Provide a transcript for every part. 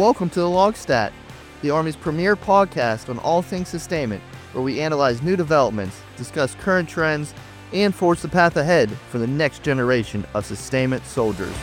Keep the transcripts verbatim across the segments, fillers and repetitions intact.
Welcome to the Logstat, the Army's premier podcast on all things sustainment, where we analyze new developments, discuss current trends, and forge the path ahead for the next generation of sustainment soldiers.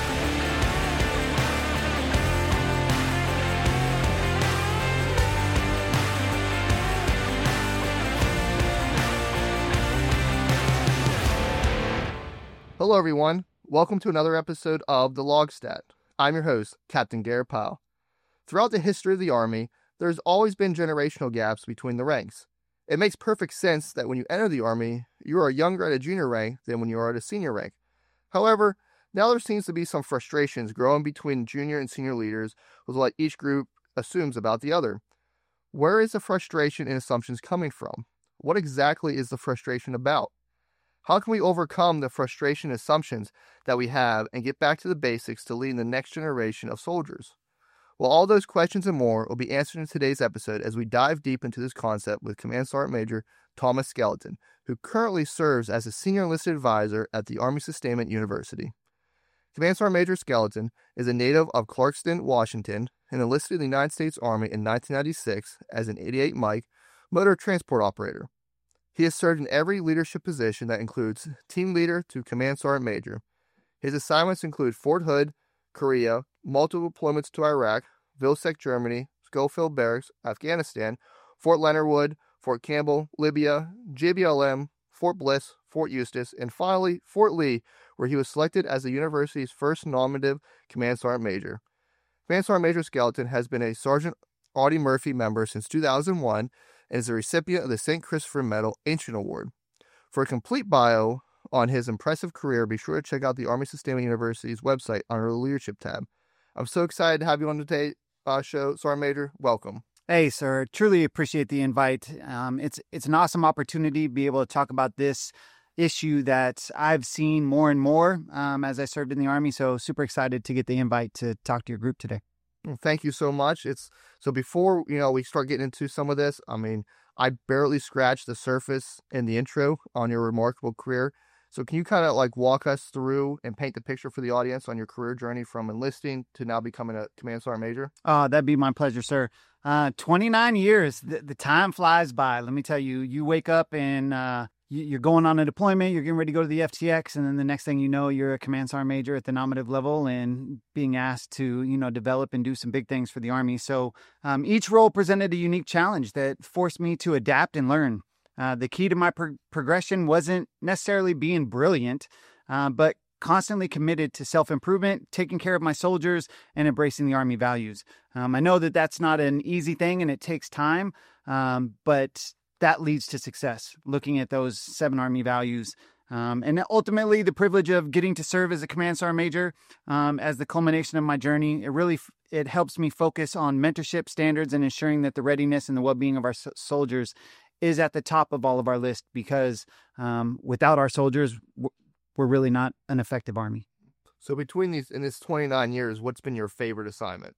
Hello everyone, welcome to another episode of the Logstat. I'm your host, Captain Garrett Powell. Throughout the history of the Army, there's always been generational gaps between the ranks. It makes perfect sense that when you enter the Army, you are younger at a junior rank than when you are at a senior rank. However, now there seems to be some frustrations growing between junior and senior leaders with what each group assumes about the other. Where is the frustration and assumptions coming from? What exactly is the frustration about? How can we overcome the frustration assumptions that we have and get back to the basics to lead the next generation of soldiers? Well, all those questions and more will be answered in today's episode as we dive deep into this concept with Command Sergeant Major Thomas Skeleton, who currently serves as a Senior Enlisted Advisor at the Army Sustainment University. Command Sergeant Major Skeleton is a native of Clarkston, Washington, and enlisted in the United States Army in nineteen ninety-six as an eighty-eight Mike motor transport operator. He has served in every leadership position that includes team leader to Command Sergeant Major. His assignments include Fort Hood, Korea, multiple deployments to Iraq, Vilseck, Germany, Schofield Barracks, Afghanistan, Fort Leonard Wood, Fort Campbell, Libya, J B L M, Fort Bliss, Fort Eustis, and finally Fort Lee, where he was selected as the university's first nominative Command Sergeant Major. Command Sergeant Major Skeleton has been a Sergeant Audie Murphy member since two thousand one and is a recipient of the Saint Christopher Medal Ancient Award. For a complete bio on his impressive career, be sure to check out the Army Sustainment University's website under the Leadership tab. I'm so excited to have you on today's uh, show, Sergeant Major. Welcome. Hey, sir. Truly appreciate the invite. Um, it's it's an awesome opportunity to be able to talk about this issue that I've seen more and more um, as I served in the Army. So super excited to get the invite to talk to your group today. Well, thank you so much. It's so before you know we start getting into some of this, I mean, I barely scratched the surface in the intro on your remarkable career. So can you kind of like walk us through and paint the picture for the audience on your career journey from enlisting to now becoming a Command Sergeant Major? Oh, that'd be my pleasure, sir. Uh, twenty-nine years. The, the time flies by. Let me tell you, you wake up and uh, you, you're going on a deployment, you're getting ready to go to the F T X, and then the next thing you know, you're a Command Sergeant Major at the nominative level and being asked to, you know, develop and do some big things for the Army. So um, each role presented a unique challenge that forced me to adapt and learn. Uh, the key to my pro- progression wasn't necessarily being brilliant, uh, but constantly committed to self-improvement, taking care of my soldiers, and embracing the Army values. Um, I know that that's not an easy thing and it takes time, um, but that leads to success, looking at those seven Army values. Um, and ultimately, the privilege of getting to serve as a Command Sergeant Major um, as the culmination of my journey, it really f- it helps me focus on mentorship standards and ensuring that the readiness and the well-being of our s- soldiers is at the top of all of our list, because um, without our soldiers, we're really not an effective Army. So between these, in this twenty-nine years, what's been your favorite assignment?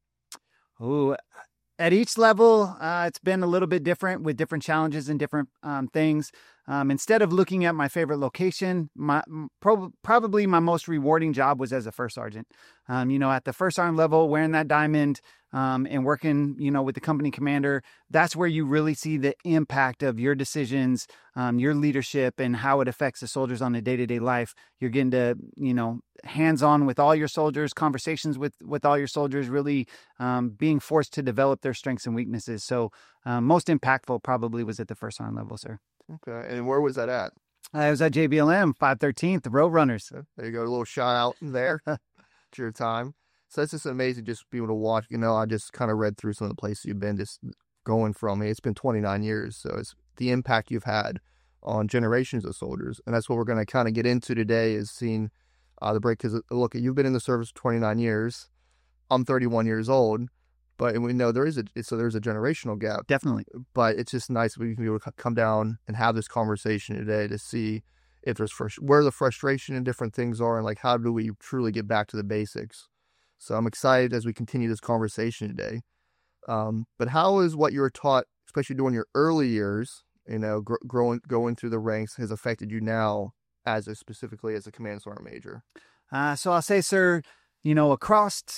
Oh, at each level, uh, it's been a little bit different with different challenges and different um, things. Um, instead of looking at my favorite location, my prob- probably my most rewarding job was as a first sergeant. Um, you know, at the first sergeant level, wearing that diamond um, and working, you know, with the company commander, that's where you really see the impact of your decisions, um, your leadership, and how it affects the soldiers on a day-to-day life. You're getting to, you know, hands-on with all your soldiers, conversations with, with all your soldiers, really um, being forced to develop their strengths and weaknesses. So um, most impactful probably was at the first sergeant level, sir. Okay. And where was that at? I was at J B L M, five thirteenth, the Road Runners. There you go. A little shout out there to your time. So it's just amazing just being able to watch. You know, I just kind of read through some of the places you've been, just going from, it's been twenty-nine years. So it's the impact you've had on generations of soldiers. And that's what we're going to kind of get into today, is seeing uh, the break. Because look, you've been in the service for twenty-nine years. I'm thirty-one years old. But we know there is a, so there's a generational gap. Definitely. But it's just nice we can be able to come down and have this conversation today to see if there's frust- where the frustration and different things are, and like how do we truly get back to the basics. So I'm excited as we continue this conversation today. Um, but how is what you were taught, especially during your early years, you know, gr- growing going through the ranks, has affected you now as a specifically as a Command Sergeant Major? Uh, so I'll say, sir, you know, across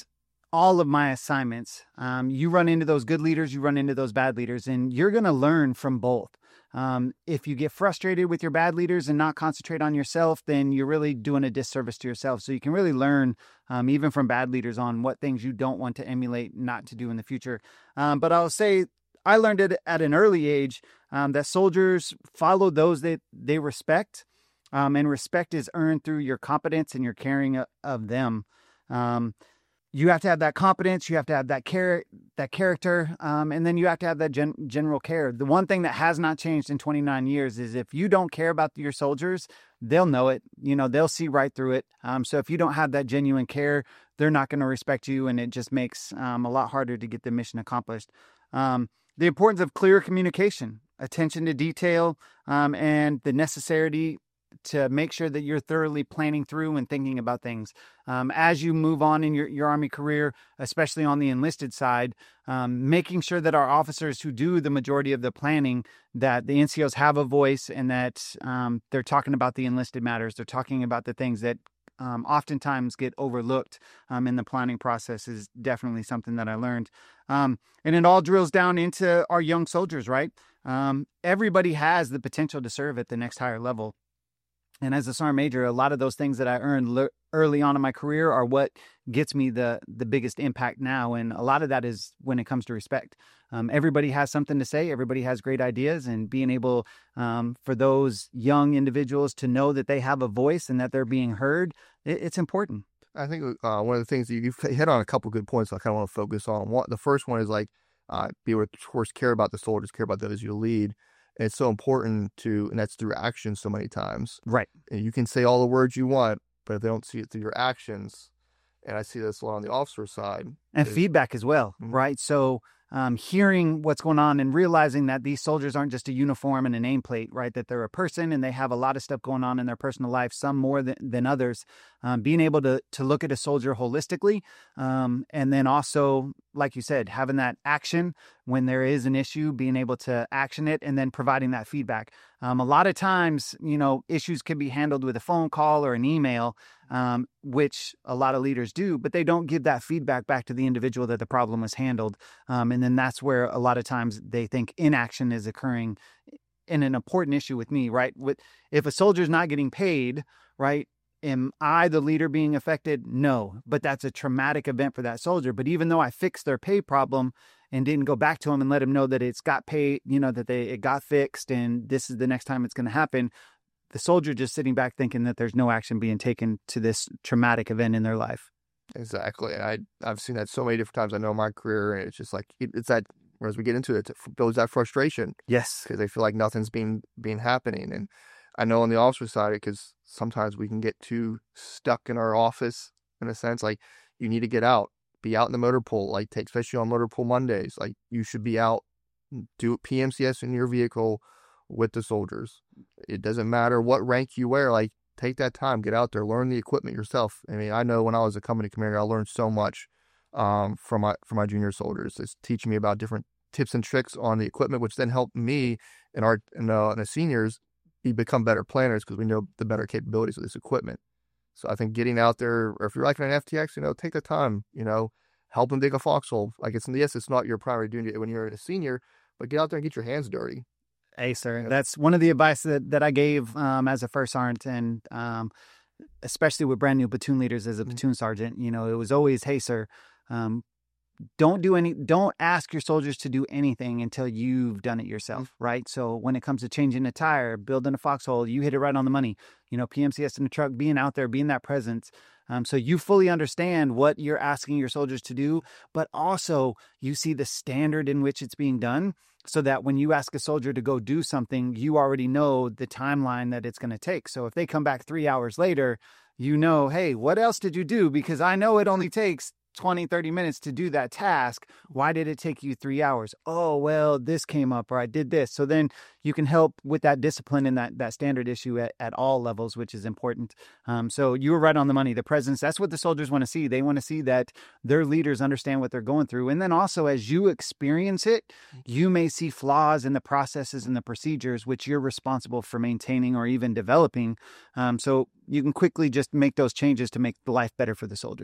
all of my assignments, um, you run into those good leaders, you run into those bad leaders, and you're going to learn from both. Um, if you get frustrated with your bad leaders and not concentrate on yourself, then you're really doing a disservice to yourself. So you can really learn, um, even from bad leaders, on what things you don't want to emulate, not to do in the future. Um, but I'll say I learned it at an early age, um, that soldiers follow those that they respect, um, and respect is earned through your competence and your caring of, of them. Um, You have to have that competence. You have to have that care, that character, um, and then you have to have that gen- general care. The one thing that has not changed in twenty-nine years is if you don't care about your soldiers, they'll know it. You know, they'll see right through it. Um, so if you don't have that genuine care, they're not going to respect you, and it just makes um, a lot harder to get the mission accomplished. Um, the importance of clear communication, attention to detail, um, and the necessity to make sure that you're thoroughly planning through and thinking about things. Um, as you move on in your, your Army career, especially on the enlisted side, um, making sure that our officers who do the majority of the planning, that the N C Os have a voice, and that um, they're talking about the enlisted matters. They're talking about the things that um, oftentimes get overlooked um, in the planning process is definitely something that I learned. Um, and it all drills down into our young soldiers, right? Um, everybody has the potential to serve at the next higher level. And as a sergeant major, a lot of those things that I earned le- early on in my career are what gets me the the biggest impact now. And a lot of that is when it comes to respect. Um, everybody has something to say. Everybody has great ideas, and being able um, for those young individuals to know that they have a voice and that they're being heard, it, it's important. I think uh, one of the things that you've hit on a couple of good points so I kind of want to focus on. One, the first one is like, uh, be able to, of course, care about the soldiers, care about those you lead. And it's so important to, and that's through action so many times. Right. And you can say all the words you want, but if they don't see it through your actions, and I see this a lot on the officer side. And is, feedback as well, mm-hmm. right? So um, hearing what's going on and realizing that these soldiers aren't just a uniform and a nameplate, right? That they're a person and they have a lot of stuff going on in their personal life, some more than, than others. Um, being able to to look at a soldier holistically, um, and then also, like you said, having that action when there is an issue, being able to action it, and then providing that feedback. Um, a lot of times, you know, issues can be handled with a phone call or an email, um, which a lot of leaders do, but they don't give that feedback back to the individual that the problem was handled. Um, and then that's where a lot of times they think inaction is occurring. In an important issue with me, right? With if a soldier's not getting paid, right? Am I the leader being affected? No, but that's a traumatic event for that soldier. But even though I fixed their pay problem and didn't go back to him and let him know that it's got paid, you know, that they it got fixed and this is the next time it's going to happen, the soldier just sitting back thinking that there's no action being taken to this traumatic event in their life. Exactly. And I, I've seen that so many different times. I know in my career, and it's just like, it, it's that, as we get into it, it builds that frustration. Yes. Because they feel like nothing's being, being happening. And I know on the officer side, because sometimes we can get too stuck in our office in a sense, like you need to get out, be out in the motor pool, like take, especially on motor pool Mondays, like you should be out, do P M C S in your vehicle with the soldiers. It doesn't matter what rank you wear, like take that time, get out there, learn the equipment yourself. I mean, I know when I was a company commander, I learned so much um, from my, from my junior soldiers. It's teaching me about different tips and tricks on the equipment, which then helped me and our, and, uh, and the seniors we become better planners because we know the better capabilities of this equipment. So I think getting out there, or if you're like an F T X, you know, take the time, you know, help them dig a foxhole. Like it's, yes, it's not your primary duty when you're a senior, but get out there and get your hands dirty. Hey, sir, Yeah. That's one of the advice that, that I gave um, as a first sergeant, and um, especially with brand new platoon leaders as a Mhm. platoon sergeant. You know, it was always, hey, sir, um, don't do any, don't ask your soldiers to do anything until you've done it yourself, right? So when it comes to changing a tire, building a foxhole, you hit it right on the money. You know, P M C S in the truck, being out there, being that presence. Um, so you fully understand what you're asking your soldiers to do, but also you see the standard in which it's being done, so that when you ask a soldier to go do something, you already know the timeline that it's going to take. So if they come back three hours later, you know, hey, what else did you do? Because I know it only takes twenty, thirty minutes to do that task. Why did it take you three hours? Oh, well, this came up, or I did this. So then you can help with that discipline and that, that standard issue at, at all levels, which is important. Um, so you were right on the money. The presence, that's what the soldiers want to see. They want to see that their leaders understand what they're going through. And then also, as you experience it, you may see flaws in the processes and the procedures, which you're responsible for maintaining or even developing. Um, so you can quickly just make those changes to make life better for the soldiers.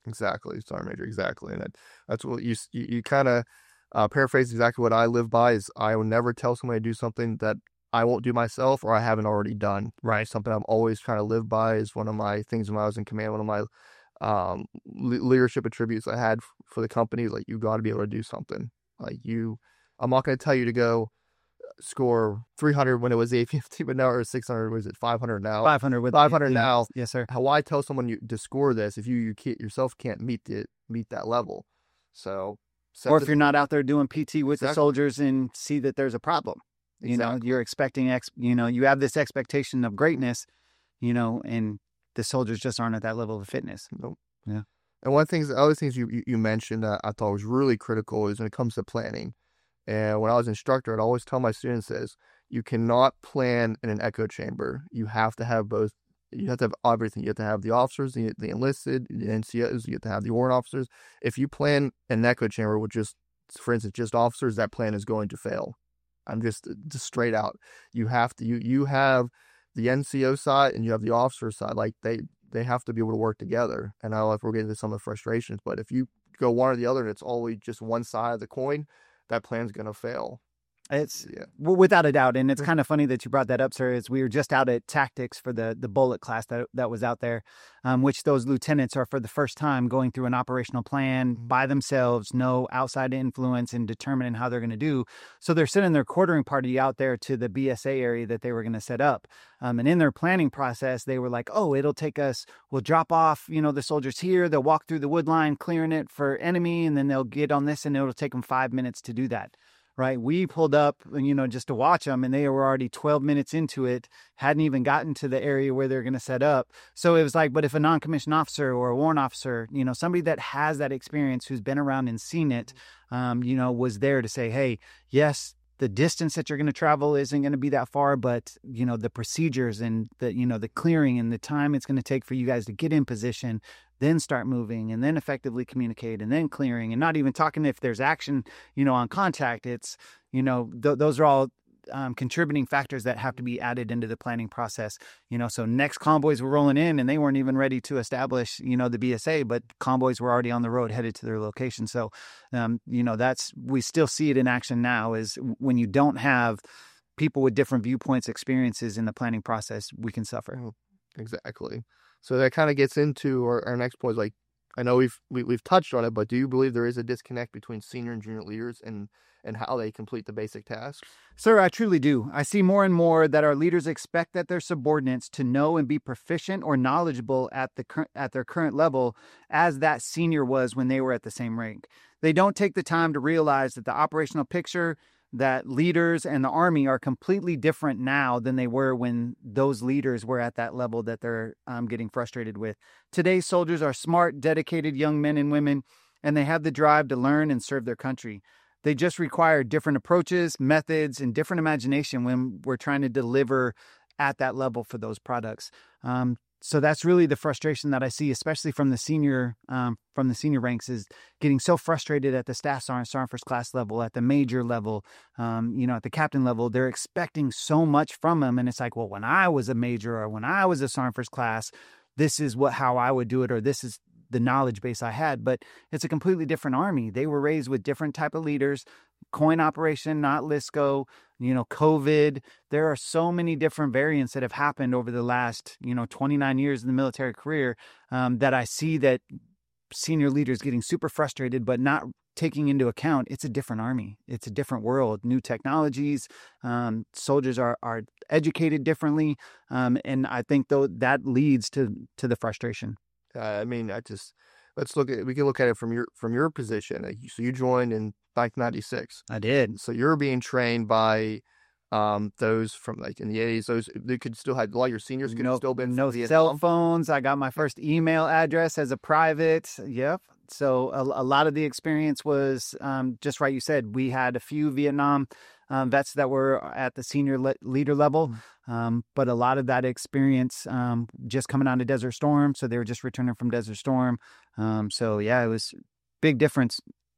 Exactly, Sergeant Major, exactly. And that, that's what you you, you kind of uh, paraphrase exactly what I live by is I will never tell somebody to do something that I won't do myself or I haven't already done. Right, something I'm always trying to live by is one of my things when I was in command. One of my um, le- leadership attributes I had f- for the company is like you got to be able to do something. Like you, I'm not going to tell you to go score three hundred when it was eight fifty, but now or six hundred. Was it five hundred now? five hundred with five hundred yeah. now. Yes, sir. How I tell someone you, to score this if you you can't, yourself can't meet the meet that level. So, or if the, you're not out there doing P T with exactly. the soldiers and see that there's a problem, you exactly. know, you're expecting ex, you know, you have this expectation of greatness, you know, and the soldiers just aren't at that level of fitness. Nope. Yeah. And one of the things, the other things you you mentioned that I thought was really critical is when it comes to planning. And when I was instructor, I'd always tell my students this: you cannot plan in an echo chamber. You have to have both. You have to have everything. You have to have the officers, the, the enlisted, the N C Os. You have to have the warrant officers. If you plan an echo chamber with just, for instance, just officers, that plan is going to fail. I'm just just straight out. You have to. You you have the N C O side and you have the officer side. Like they they have to be able to work together. And I don't know if we're getting to some of the frustrations, but if you go one or the other and it's always just one side of the coin, that plan's going to fail. It's yeah. well, without a doubt. And it's kind of funny that you brought that up, sir, is we were just out at tactics for the, the bullet class that, that was out there, um, which those lieutenants are for the first time going through an operational plan by themselves, no outside influence and determining how they're going to do. So they're sending their quartering party out there to the B S A area that they were going to set up. Um, and in their planning process, they were like, oh, it'll take us, we'll drop off, you know, the soldiers here. They'll walk through the wood line, clearing it for enemy. And then they'll get on this and it'll take them five minutes to do that. Right. We pulled up, you know, just to watch them and they were already twelve minutes into it, hadn't even gotten to the area where they're going to set up. So it was like, but if a non-commissioned officer or a warrant officer, you know, somebody that has that experience, who's been around and seen it, um, you know, was there to say, hey, yes, the distance that you're going to travel isn't going to be that far, but, you know, the procedures and the, you know, the clearing and the time it's going to take for you guys to get in position, then start moving and then effectively communicate and then clearing and not even talking if there's action, you know, on contact. It's, you know, th- those are all um, contributing factors that have to be added into the planning process. You know, so next convoys were rolling in and they weren't even ready to establish, you know, the B S A, but convoys were already on the road headed to their location. So, um, you know, that's, we still see it in action now is when you don't have people with different viewpoints, experiences in the planning process, we can suffer. Exactly. So that kind of gets into our, our next point. Is like, I know we've we, we've touched on it, but do you believe there is a disconnect between senior and junior leaders and and how they complete the basic tasks? Sir, I truly do. I see more and more that our leaders expect that their subordinates to know and be proficient or knowledgeable at the cur- at their current level as that senior was when they were at the same rank. They don't take the time to realize that the operational picture, that leaders and the Army are completely different now than they were when those leaders were at that level that they're um, getting frustrated with. Today's soldiers are smart, dedicated young men and women, and they have the drive to learn and serve their country. They just require different approaches, methods, and different imagination when we're trying to deliver at that level for those products. Um, So that's really the frustration that I see, especially from the senior um, from the senior ranks, is getting so frustrated at the staff sergeant, sergeant first class level, at the major level, um, you know, at the captain level. They're expecting so much from them, and it's like, well, when I was a major or when I was a sergeant first class, this is what how I would do it, or this is the knowledge base I had. But it's a completely different Army. They were raised with different type of leaders. Coin operation, not LISCO, you know, COVID. There are so many different variants that have happened over the last, you know, twenty-nine years in the military career um, that I see that senior leaders getting super frustrated, but not taking into account it's a different Army. It's a different world, new technologies. Um, soldiers are are educated differently. Um, and I think, though, that leads to to the frustration. Uh, I mean, I just, let's look at, we can look at it from your, from your position. So you joined in nineteen ninety-six. I did. So you're being trained by um, those from like in the eighties. Those, they could still have, a lot of your seniors could no, have still been no cell phones. I got my first email address as a private. Yep. So a, a lot of the experience was um, just right. You said we had a few Vietnam um, vets that were at the senior le- leader level, um, but a lot of that experience um, just coming out of Desert Storm. So they were just returning from Desert Storm. Um, so yeah, it was big difference.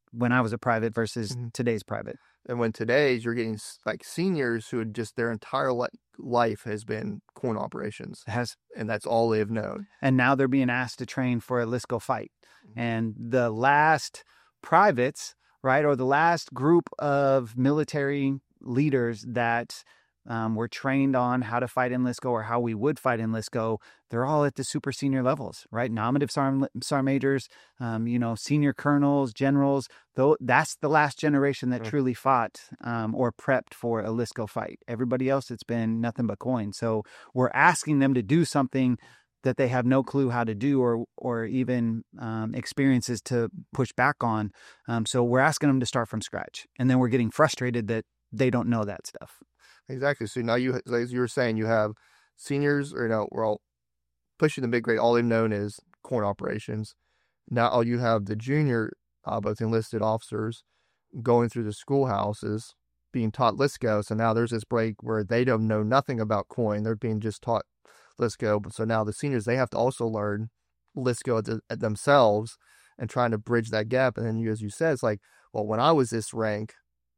when I was a private versus Mm-hmm. today's private. And when today's, you're getting like seniors who had just their entire li- life has been coin operations. It has, and that's all they've known. and now they're being asked to train for a Lisco fight. Mm-hmm. And the last privates, right, or the last group of military leaders that um, were trained on how to fight in Lisco or how we would fight in Lisco, they're all at the super senior levels, right? Nominative sergeant, sergeant majors, um, you know, senior colonels, generals. Though that's the last generation that Mm. truly fought um, or prepped for a Lisco fight. Everybody else, it's been nothing but coin. So we're asking them to do something that they have no clue how to do or or even um, experiences to push back on. Um, so we're asking them to start from scratch. And then we're getting frustrated that they don't know that stuff. Exactly. So now you, as you were saying, you have seniors, or you know, we're all pushing the mid grade. All they've known is coin operations. Now you have the junior, uh, both enlisted officers, going through the schoolhouses, being taught Lisco. So now there's this break where they don't know nothing about coin. They're being just taught Lisco. But so now the seniors, they have to also learn Lisco at, the, at themselves and trying to bridge that gap. And then you, as you said, it's like, well, when I was this rank,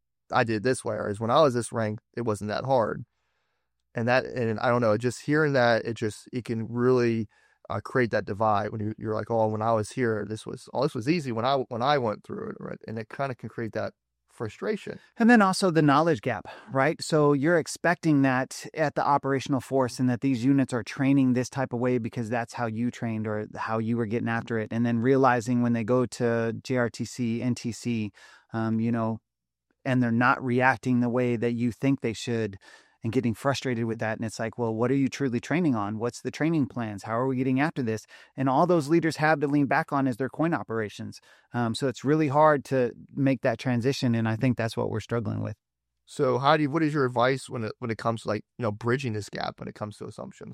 I did this way, whereas when I was this rank, it wasn't that hard. And that, and I don't know, just hearing that, it just, it can really uh, create that divide when you, you're like, oh, when I was here, this was, oh, this was easy when I, when I went through it, right? And it kind of can create that frustration. And then also the knowledge gap, right? So you're expecting that at the operational force and that these units are training this type of way because that's how you trained or how you were getting after it. And then realizing when they go to J R T C, N T C, um, you know, and they're not reacting the way that you think they should and getting frustrated with that. And it's like, well, what are you truly training on? What's the training plans? How are we getting after this? And all those leaders have to lean back on is their coin operations. Um, so it's really hard to make that transition. And I think that's what we're struggling with. So how do you, what is your advice when it, when it comes to like, you know, bridging this gap when it comes to assumptions?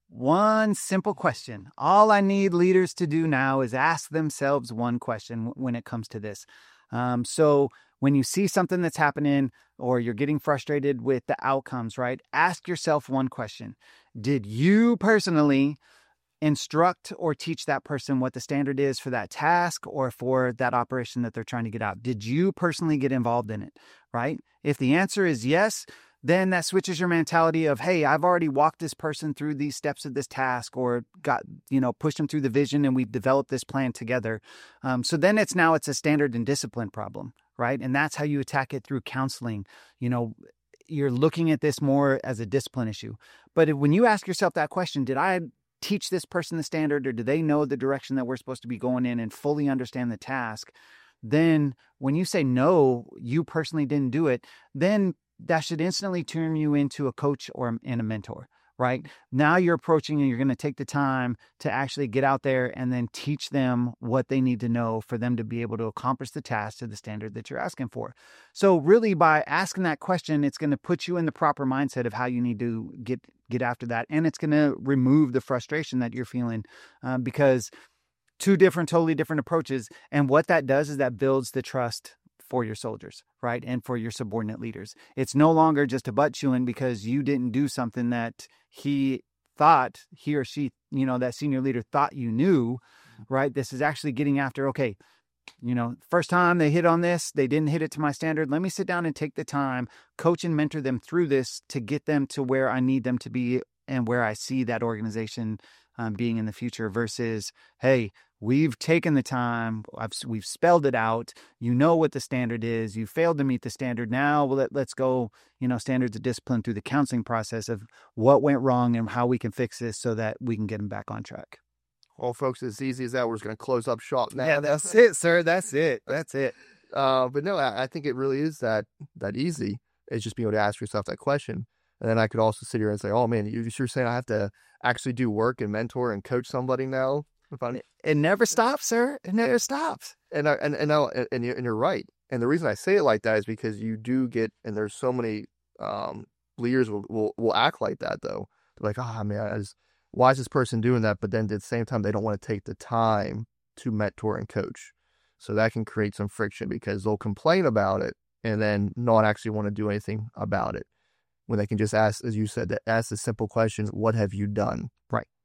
One simple question. All I need leaders to do now is ask themselves one question when it comes to this. Um, so when you see something that's happening or you're getting frustrated with the outcomes, right? Ask yourself one question. Did you personally instruct or teach that person what the standard is for that task or for that operation that they're trying to get out? Did you personally get involved in it, right? If the answer is yes, then that switches your mentality of, hey, I've already walked this person through these steps of this task or got, you know, pushed them through the vision and we've developed this plan together. Um, so then it's now it's a standard and discipline problem, right? And that's how you attack it through counseling. You know, you're looking at this more as a discipline issue. But when you ask yourself that question, did I teach this person the standard or do they know the direction that we're supposed to be going in and fully understand the task? Then when you say no, you personally didn't do it, then that should instantly turn you into a coach or and a mentor, right? Now you're approaching and you're going to take the time to actually get out there and then teach them what they need to know for them to be able to accomplish the task to the standard that you're asking for. So really by asking that question, it's going to put you in the proper mindset of how you need to get, get after that. And it's going to remove the frustration that you're feeling um, because two different, totally different approaches. And what that does is that builds the trust for your soldiers, right? And for your subordinate leaders. It's no longer just a butt chewing because you didn't do something that he thought, he or she, you know, that senior leader thought you knew, right? This is actually getting after, okay, you know, first time they hit on this, they didn't hit it to my standard. Let me sit down and take the time, coach and mentor them through this to get them to where I need them to be and where I see that organization um, being in the future versus, hey, we've taken the time, I've, we've spelled it out, you know what the standard is, you failed to meet the standard, now well, let, let's go, you know, standards of discipline through the counseling process of what went wrong and how we can fix this so that we can get them back on track. Well, folks, as easy as that, we're just going to close up shop now. Yeah, that's it, sir. That's it. That's it. Uh, but no, I, I think it really is that that easy. It's just being able to ask yourself that question. And then I could also sit here and say, oh, man, you, you're saying I have to actually do work and mentor and coach somebody now? If I'm... It, it never stops, sir. It never stops. And, I, and, and, I, and, you're, and you're right. And the reason I say it like that is because you do get, and there's so many um, leaders will, will, will act like that, though. They're like, oh, man, I just, why is this person doing that? But then at the same time, they don't want to take the time to mentor and coach. So that can create some friction because they'll complain about it and then not actually want to do anything about it. When they can just ask, as you said, ask the simple question, what have you done? Right.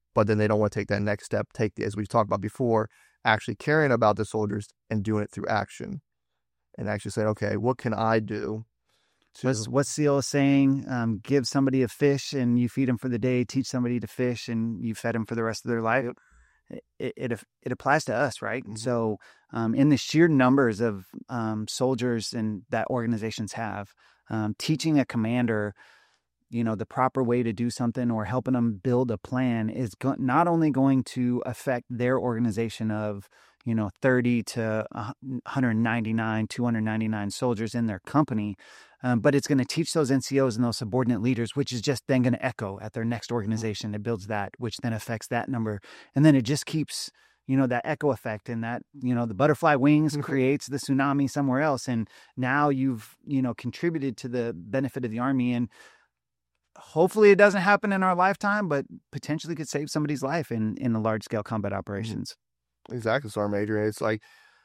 but then they don't want to take that next step, take the, as we've talked about before, actually caring about the soldiers and doing it through action, and actually saying, okay, what can I do? To... What's what's SEAL saying? Um, give somebody a fish and you feed them for the day. Teach somebody to fish and you fed them for the rest of their life. Yep. It, it it applies to us, right? Mm-hmm. So, um, in the sheer numbers of um, soldiers and that organizations have, um, teaching a commander, you know, the proper way to do something or helping them build a plan is go- not only going to affect their organization of, you know, thirty to one ninety-nine, two ninety-nine soldiers in their company, um, but it's going to teach those N C Os and those subordinate leaders, which is just then going to echo at their next organization. It builds that, which then affects that number. And then it just keeps, you know, that echo effect, and that, you know, the butterfly wings creates the tsunami somewhere else. And now you've, you know, contributed to the benefit of the Army. And hopefully it doesn't happen in our lifetime, but potentially could save somebody's life in, in the large scale combat operations. Exactly, Sergeant Major. It's like,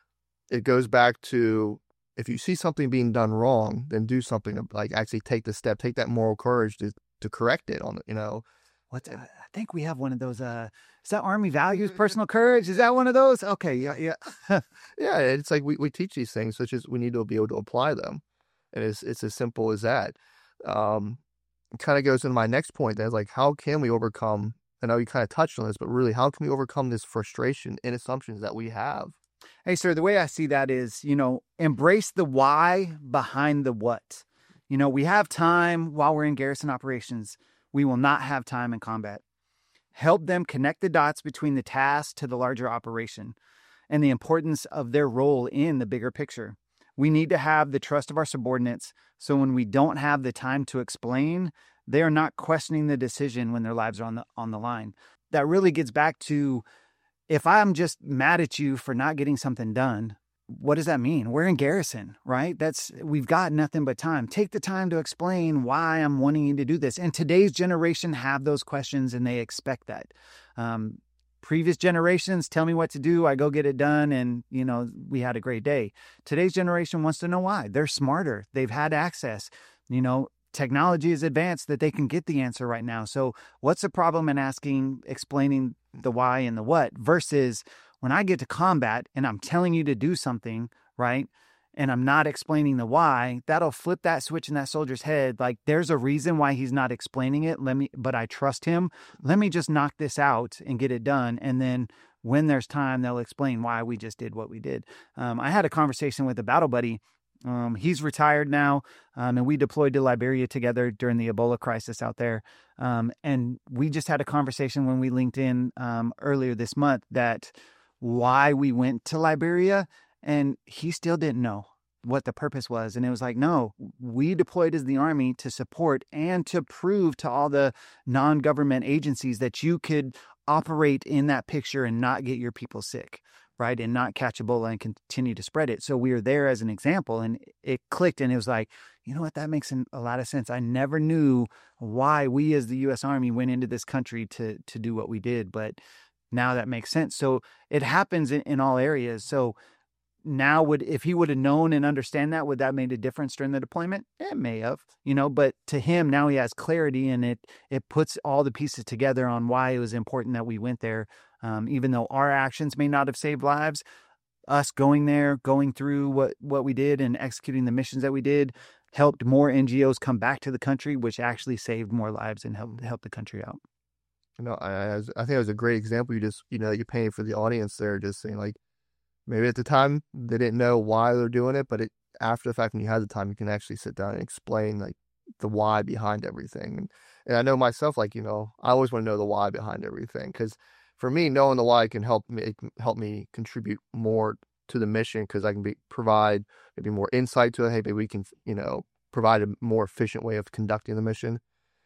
it goes back to, if you see something being done wrong, then do something, like actually take the step, take that moral courage to, to correct it on, you know. What I think we have one of those, uh, is that Army values, personal courage? Is that one of those? Okay. Yeah. Yeah. Yeah. It's like, we, we teach these things, such as we need to be able to apply them. And it's, it's as simple as that. Um, it kind of goes into my next point. That's like, how can we overcome, I know you kind of touched on this, but really, how can we overcome this frustration and assumptions that we have? Hey, sir, the way I see that is, you know, embrace the why behind the what. You know, we have time while we're in garrison operations. We will not have time in combat. Help them connect the dots between the task to the larger operation and the importance of their role in the bigger picture. We need to have the trust of our subordinates, so when we don't have the time to explain, they are not questioning the decision when their lives are on the on the line. That really gets back to, if I'm just mad at you for not getting something done, what does that mean? We're in garrison, right? That's, we've got nothing but time. Take the time to explain why I'm wanting you to do this. And today's generation have those questions and they expect that. Um, previous generations, tell me what to do, I go get it done, and, you know, we had a great day. Today's generation wants to know why. They're smarter. They've had access. You know, technology is advanced that they can get the answer right now. So what's the problem in asking, explaining the why and the what, versus when I get to combat and I'm telling you to do something, right? And I'm not explaining the why, that'll flip that switch in that soldier's head. Like, there's a reason why he's not explaining it. Let me, but I trust him. Let me just knock this out and get it done. And then when there's time, they'll explain why we just did what we did. Um, I had a conversation with a battle buddy. Um, he's retired now, um, and we deployed to Liberia together during the Ebola crisis out there. Um, and we just had a conversation when we linked in um, earlier this month that why we went to Liberia, and he still didn't know what the purpose was. And it was like, no, we deployed as the Army to support and to prove to all the non-government agencies that you could operate in that picture and not get your people sick, right? And not catch Ebola and continue to spread it. So we were there as an example, and it clicked, and it was like, you know what, that makes a lot of sense. I never knew why we as the U S Army went into this country to to do what we did, but now that makes sense. So it happens in, in all areas. So now, would, if he would have known and understand that, would that have made a difference during the deployment? It may have, you know, but to him, now he has clarity, and it, it puts all the pieces together on why it was important that we went there. Um, even though our actions may not have saved lives, us going there, going through what, what we did and executing the missions that we did helped more N G Os come back to the country, which actually saved more lives and helped, helped the country out. You know, I, I think it was a great example. You just, you know, you're painting for the audience there, just saying, like, maybe at the time they didn't know why they're doing it, but it, after the fact, when you had the time, you can actually sit down and explain, like, the why behind everything. And, and I know myself, like, you know, I always want to know the why behind everything, because for me, knowing the why can help me, it can help me contribute more to the mission, because I can be provide maybe more insight to it. Hey, maybe we can, you know, provide a more efficient way of conducting the mission.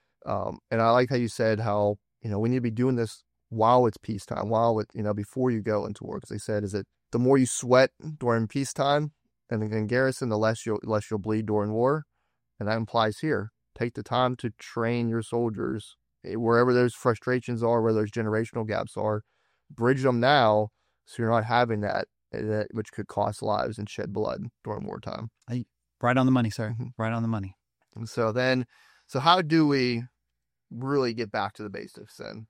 Um, and I like how you said how, you know, we need to be doing this while it's peacetime, while it, you know, before you go into war. Because they said is that the more you sweat during peacetime and in garrison, the less you'll less you'll bleed during war, and that implies here. Take the time to train your soldiers wherever those frustrations are, where those generational gaps are. Bridge them now, so you're not having that, that which could cost lives and shed blood during wartime. Right on the money, sir. Mm-hmm. Right on the money. And so then, so how do we really get back to the basics then?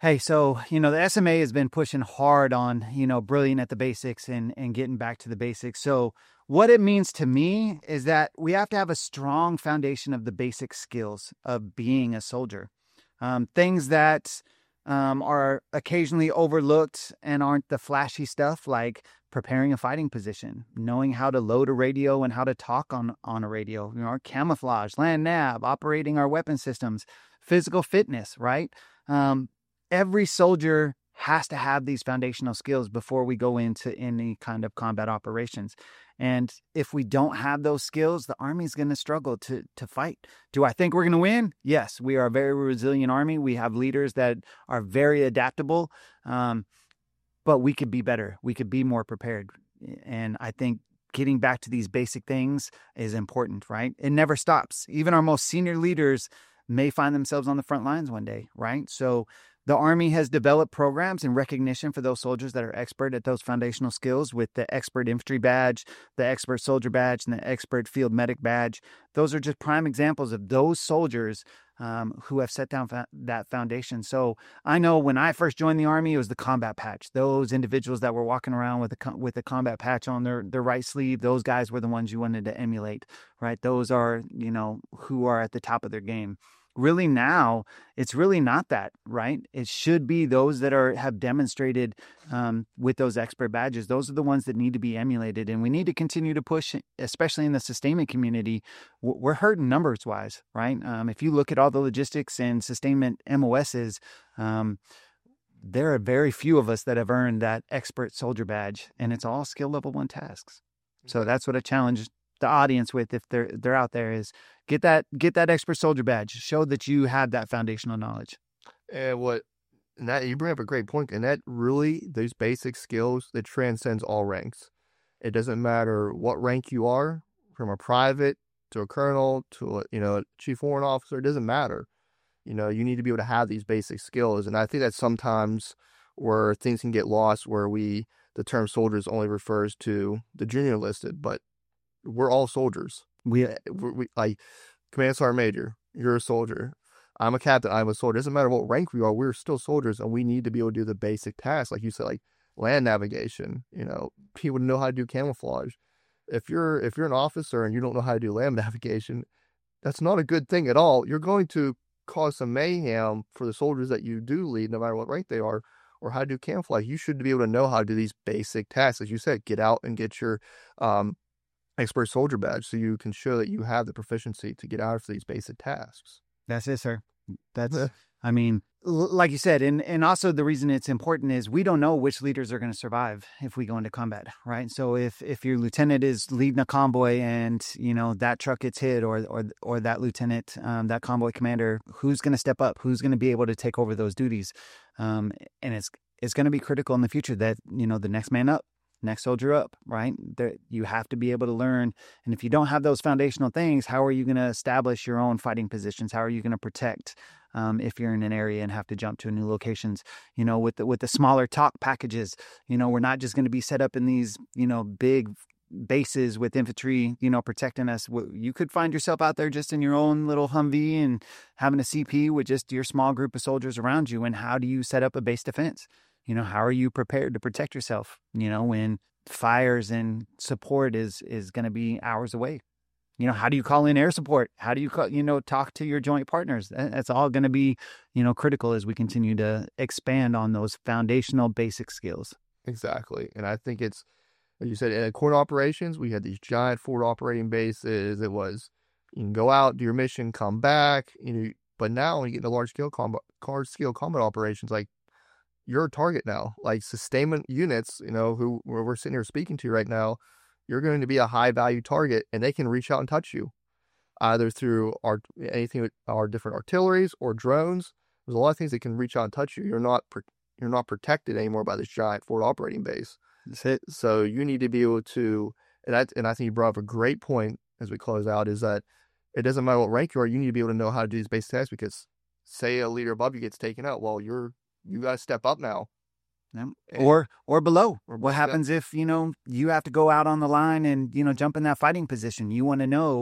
Hey, so, you know, the S M A has been pushing hard on, you know, brilliant at the basics and, and getting back to the basics. So what it means to me is that we have to have a strong foundation of the basic skills of being a soldier. Um, things that um, are occasionally overlooked and aren't the flashy stuff, like preparing a fighting position, knowing how to load a radio and how to talk on, on a radio, you know, our camouflage, land nav, operating our weapon systems, physical fitness, right? Um, Every soldier has to have these foundational skills before we go into any kind of combat operations. And if we don't have those skills, the Army's going to struggle to to fight. Do I think we're going to win? Yes, we are a very resilient Army. We have leaders that are very adaptable, um, but we could be better. We could be more prepared. And I think getting back to these basic things is important, right? It never stops. Even our most senior leaders may find themselves on the front lines one day, right? So the Army has developed programs in recognition for those soldiers that are expert at those foundational skills with the Expert Infantry Badge, the Expert Soldier Badge, and the Expert Field Medic Badge. Those are just prime examples of those soldiers um, who have set down fa- that foundation. So I know when I first joined the Army, it was the combat patch. Those individuals that were walking around with a, com- with a combat patch on their, their right sleeve, those guys were the ones you wanted to emulate, right? Those are, you know, who are at the top of their game. Really now, it's really not that, right? It should be those that are have demonstrated um, with those expert badges. Those are the ones that need to be emulated. And we need to continue to push, especially in the sustainment community. We're hurting numbers-wise, right? Um, if you look at all the logistics and sustainment M O Ss, um, there are very few of us that have earned that expert soldier badge, and it's all skill level one tasks. So that's what I challenge the audience with, if they're they're out there, is get that get that expert soldier badge. Show that you have that foundational knowledge. And what and that you bring up a great point, and that really, those basic skills, that transcends all ranks. It doesn't matter what rank you are, from a private to a colonel to a, you know, a chief warrant officer. It doesn't matter. You know, you need to be able to have these basic skills, and I think that sometimes where things can get lost, where we the term soldiers only refers to the junior enlisted, but we're all soldiers. We, we, we like Command Sergeant Major, you're a soldier. I'm a captain, I'm a soldier. It doesn't matter what rank we are, we're still soldiers, and we need to be able to do the basic tasks. Like you said, like land navigation, you know, people know how to do camouflage. If you're if you're an officer and you don't know how to do land navigation, that's not a good thing at all. You're going to cause some mayhem for the soldiers that you do lead, no matter what rank they are, or how to do camouflage. You should be able to know how to do these basic tasks. As you said, get out and get your um, expert soldier badge so you can show that you have the proficiency to get out of these basic tasks. That's it, sir. That's, I mean, l- like you said, and, and also the reason it's important is we don't know which leaders are going to survive if we go into combat, right? So if, if your lieutenant is leading a convoy and, you know, that truck gets hit, or, or, or that lieutenant, um, that convoy commander, who's going to step up? Who's going to be able to take over those duties? Um, and it's, it's going to be critical in the future that, you know, the next man up, next soldier up, right? There, you have to be able to learn. And if you don't have those foundational things, how are you going to establish your own fighting positions? How are you going to protect um, if you're in an area and have to jump to new locations? You know, with the, with the smaller talk packages, you know, we're not just going to be set up in these, you know, big bases with infantry, you know, protecting us. You could find yourself out there just in your own little Humvee and having a C P with just your small group of soldiers around you. And how do you set up a base defense? You know, how are you prepared to protect yourself, you know, when fires and support is, is going to be hours away? You know, how do you call in air support? How do you call, you know, talk to your joint partners? That's all going to be, you know, critical as we continue to expand on those foundational basic skills. Exactly. And I think it's, like you said, in court operations, we had these giant forward operating bases. It was, you can go out, do your mission, come back, you know, but now when you get into large scale combat, large scale combat operations, like, you're a target now. Like sustainment units, you know, who we're sitting here speaking to right now, you're going to be a high value target, and they can reach out and touch you, either through our anything with our different artilleries or drones. There's a lot of things that can reach out and touch you. You're not you're not protected anymore by this giant forward operating base. That's it. So you need to be able to, and that, and I think you brought up a great point as we close out, is that it doesn't matter what rank you are, you need to be able to know how to do these basic tasks, because say a leader above you gets taken out, well, you're you got to step up now. Yeah. Or or below. Or what happens if, you know, you have to go out on the line and, you know, jump in that fighting position? You want to know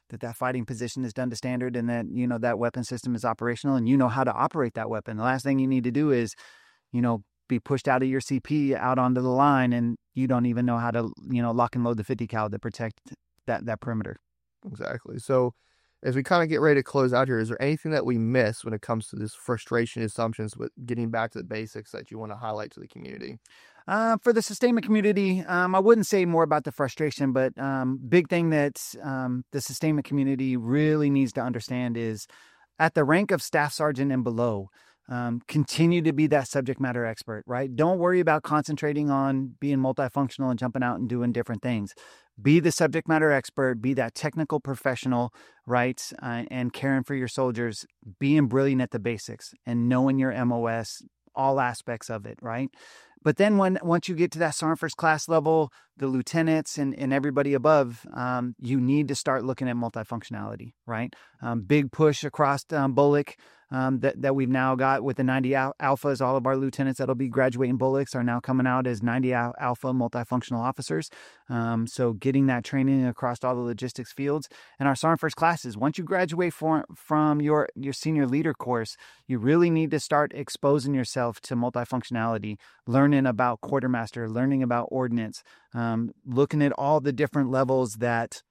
that that fighting position is done to standard, and that, you know, that weapon system is operational, and you know how to operate that weapon. The last thing you need to do is, you know, be pushed out of your C P out onto the line, and you don't even know how to, you know, lock and load the fifty cal to protect that, that perimeter. Exactly. So as we kind of get ready to close out here, is there anything that we miss when it comes to this frustration assumptions with getting back to the basics that you want to highlight to the community? Uh, for the sustainment community, um, I wouldn't say more about the frustration, but um, big thing that um, the sustainment community really needs to understand is at the rank of staff sergeant and below, um, continue to be that subject matter expert, right? Don't worry about concentrating on being multifunctional and jumping out and doing different things. Be the subject matter expert, be that technical professional, right? Uh, and caring for your soldiers, being brilliant at the basics and knowing your M O S, all aspects of it, right? But then when once you get to that Sergeant First Class level, the lieutenants and, and everybody above, um, you need to start looking at multifunctionality, right? Um, big push across um, Bullock um, that, that we've now got with the ninety al- alphas. All of our lieutenants that'll be graduating Bullocks are now coming out as ninety al- alpha multifunctional officers. Um, so getting that training across all the logistics fields. And our Sergeant First Classes, once you graduate for, from your, your senior leader course, you really need to start exposing yourself to multifunctionality, learning about quartermaster, learning about ordnance, um, looking at all the different levels that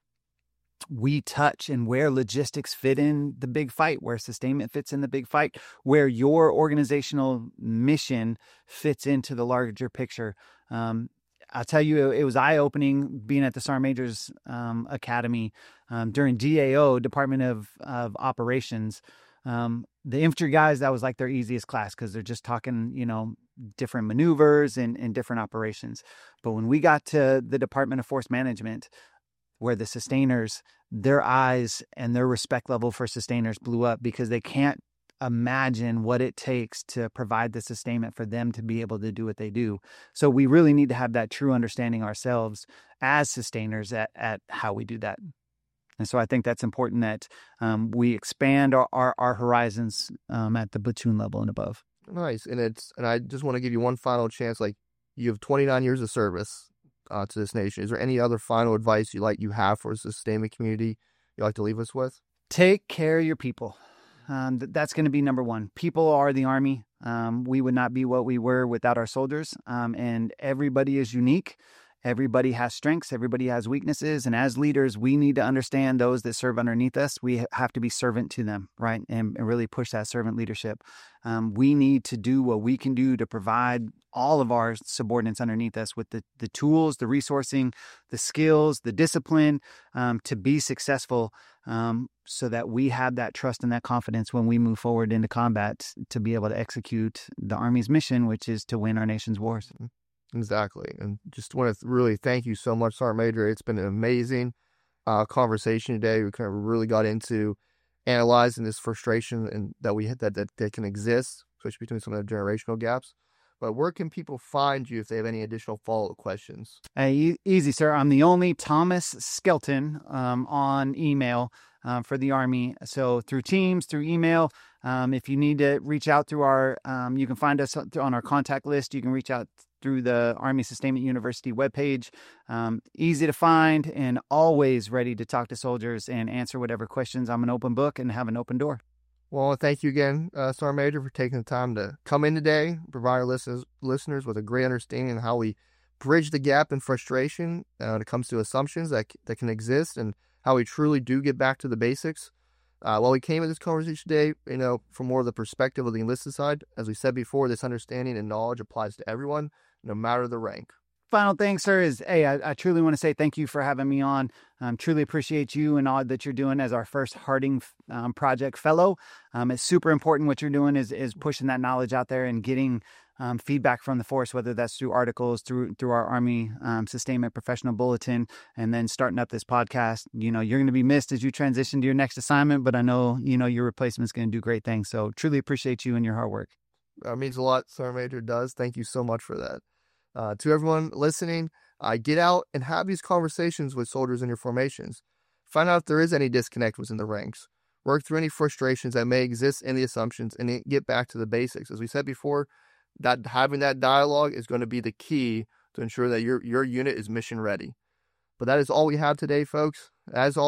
we touch and where logistics fit in the big fight, where sustainment fits in the big fight, where your organizational mission fits into the larger picture. Um, I'll tell you, it was eye-opening being at the Sergeant Major's um, Academy um, during D A O, Department of, of Operations. Um, the infantry guys, that was like their easiest class because they're just talking, you know, different maneuvers and, and different operations. But when we got to the Department of Force Management, where the sustainers, their eyes and their respect level for sustainers blew up because they can't imagine what it takes to provide the sustainment for them to be able to do what they do. So we really need to have that true understanding ourselves as sustainers at, at how we do that. And so I think that's important that um, we expand our, our, our horizons um, at the platoon level and above. Nice. And it's, and I just want to give you one final chance. Like, you have twenty-nine years of service uh, to this nation. Is there any other final advice you like you have for the sustainment community you'd like to leave us with? Take care of your people. Um, th- that's going to be number one. People are the Army. Um, we would not be what we were without our soldiers. Um, and everybody is unique. Everybody has strengths. Everybody has weaknesses. And as leaders, we need to understand those that serve underneath us. We have to be servant to them, right? And, and really push that servant leadership. Um, we need to do what we can do to provide all of our subordinates underneath us with the, the tools, the resourcing, the skills, the discipline um, to be successful um, so that we have that trust and that confidence when we move forward into combat to be able to execute the Army's mission, which is to win our nation's wars. Exactly. And just want to really thank you so much, Sergeant Major. It's been an amazing uh, conversation today. We kind of really got into analyzing this frustration and that we that, that that can exist, especially between some of the generational gaps. But where can people find you if they have any additional follow-up questions? Hey, easy, sir. I'm the only Thomas Skelton um, on email um, for the Army. So through Teams, through email. Um, if you need to reach out through our, um, you can find us on our contact list. You can reach out through the Army Sustainment University webpage. Um, easy to find and always ready to talk to soldiers and answer whatever questions. I'm an open book and have an open door. Well, thank you again, uh, Sergeant Major, for taking the time to come in today, provide our listeners, listeners with a great understanding of how we bridge the gap in frustration uh, when it comes to assumptions that, that can exist and how we truly do get back to the basics. Uh, while we came at this conversation today, you know, from more of the perspective of the enlisted side, as we said before, this understanding and knowledge applies to everyone, no matter the rank. Final thing, sir, is, hey, I, I truly want to say thank you for having me on. Um, truly appreciate you and all that you're doing as our first Harding um, Project Fellow. Um, it's super important what you're doing is is pushing that knowledge out there and getting um, feedback from the force, whether that's through articles, through through our Army um, Sustainment Professional Bulletin, and then starting up this podcast. You know, you're going to be missed as you transition to your next assignment, but I know, you know, your replacement's going to do great things. So truly appreciate you and your hard work. That means a lot, Sergeant Major does. Thank you so much for that. Uh, to everyone listening, uh, get out and have these conversations with soldiers in your formations. Find out if there is any disconnect within the ranks. Work through any frustrations that may exist in the assumptions and get back to the basics. As we said before, that having that dialogue is going to be the key to ensure that your, your unit is mission ready. But that is all we have today, folks. As always,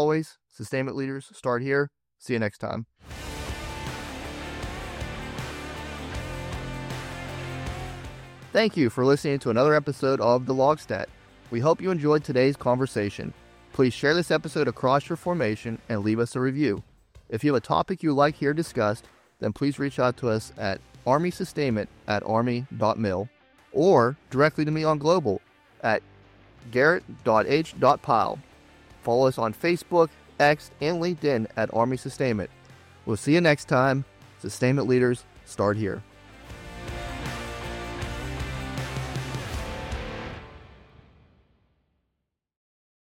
Sustainment leaders start here. See you next time. Thank you for listening to another episode of The Logstat. We hope you enjoyed today's conversation. Please share this episode across your formation and leave us a review. If you have a topic you'd like here discussed, then please reach out to us at army sustainment at army dot mil or directly to me on Global at garrett dot h dot pyle. Follow us on Facebook, X, and LinkedIn at Army Sustainment. We'll see you next time. Sustainment leaders, start here.